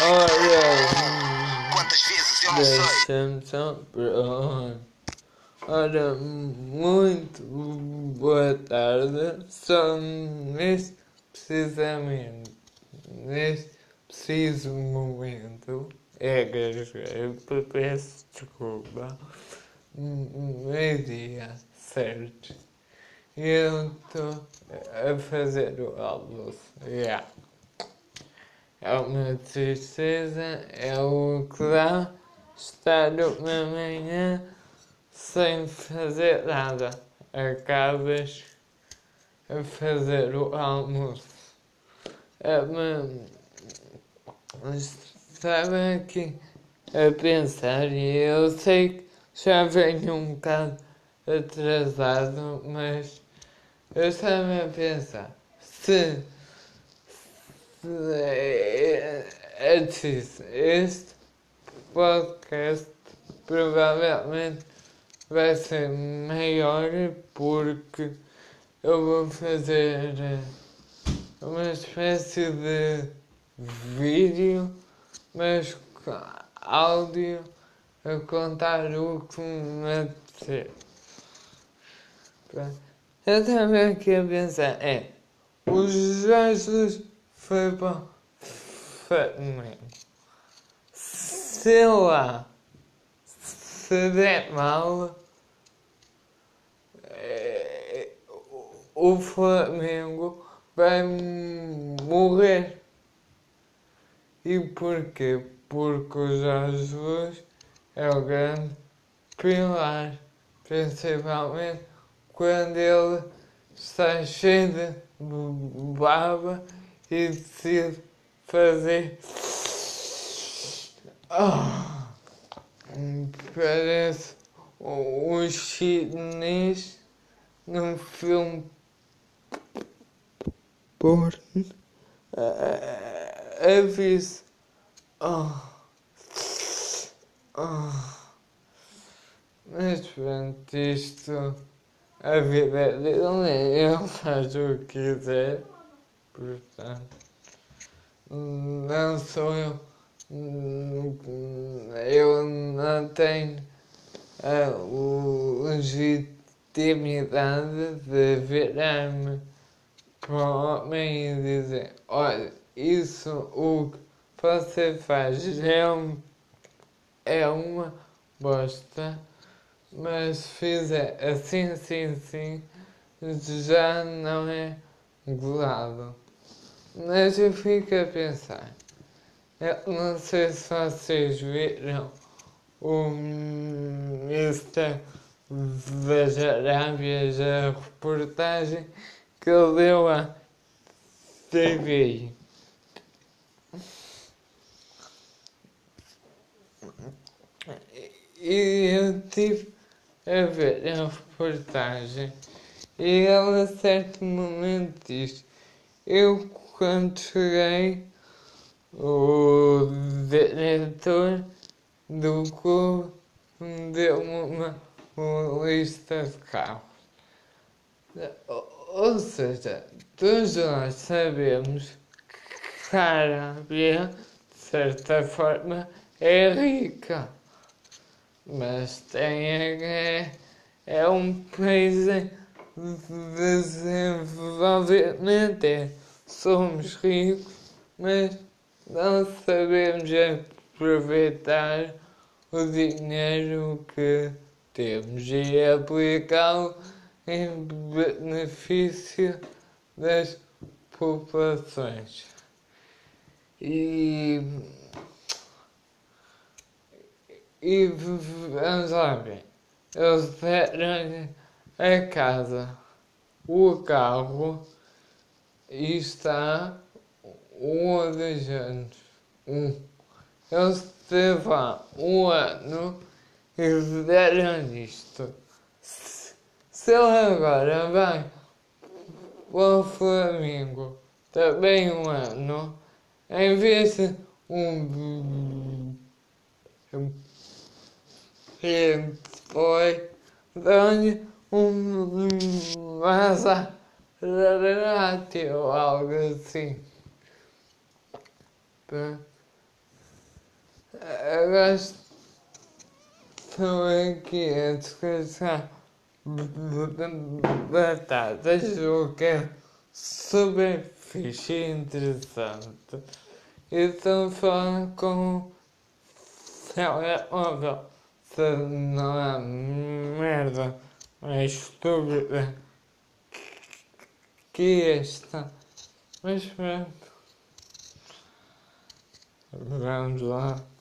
Quantas vezes eu não sei. Deixa-me só pronto. Ora, muito boa tarde. Só neste preciso momento, gasguei, peço desculpa. Meio-dia, certo? Eu estou a fazer o almoço. Yeah. É uma tristeza, é o que dá estar uma manhã sem fazer nada. Acabas a fazer o almoço. Estava aqui a pensar e eu sei que já venho um bocado atrasado, mas eu estava a pensar se este podcast provavelmente vai ser maior porque eu vou fazer uma espécie de vídeo, mas com áudio a contar o que me apetecer. Eu estava aqui a pensar, os Jesus foi para o Flamengo. Se lá se der mal, o Flamengo vai morrer. E porquê? Porque o Jorge Jesus é o grande pilar, principalmente quando ele está cheio de baba e decide fazer. Parece um chinês num filme porno. Aviso. Mas pronto, isto. A vida dele, ele faz o que quiser. Portanto, não sou eu. Eu não tenho a legitimidade de virar-me para o homem e dizer: olha, isso o que você faz é uma bosta, mas se fizer assim, sim, já não é gozado. Mas eu fico a pensar, eu não sei se vocês viram o Mr. das Arábias, a reportagem que ele deu à TV. E eu tive a ver a reportagem e ele a certo momento diz: eu quando cheguei, o diretor do clube deu-me uma lista de carros. Ou seja, todos nós sabemos que a Arábia, de certa forma, é rica. Mas é um país em desenvolvimento. Somos ricos, mas não sabemos aproveitar o dinheiro que temos e aplicá-lo em benefício das populações. E vamos lá ver, eles deram a casa, o carro e está 1 ou 2 anos. Eles teve lá 1 ano e deram isto. Se ele agora vai para o Flamengo também 1 ano, em vez de foi dando Maserati ou algo assim. Agora estou aqui a descansar batatas, o que é super fixe e interessante. Então fala com o telemóvel, se não é merda mais estúpida que esta. Mas pronto, vamos lá.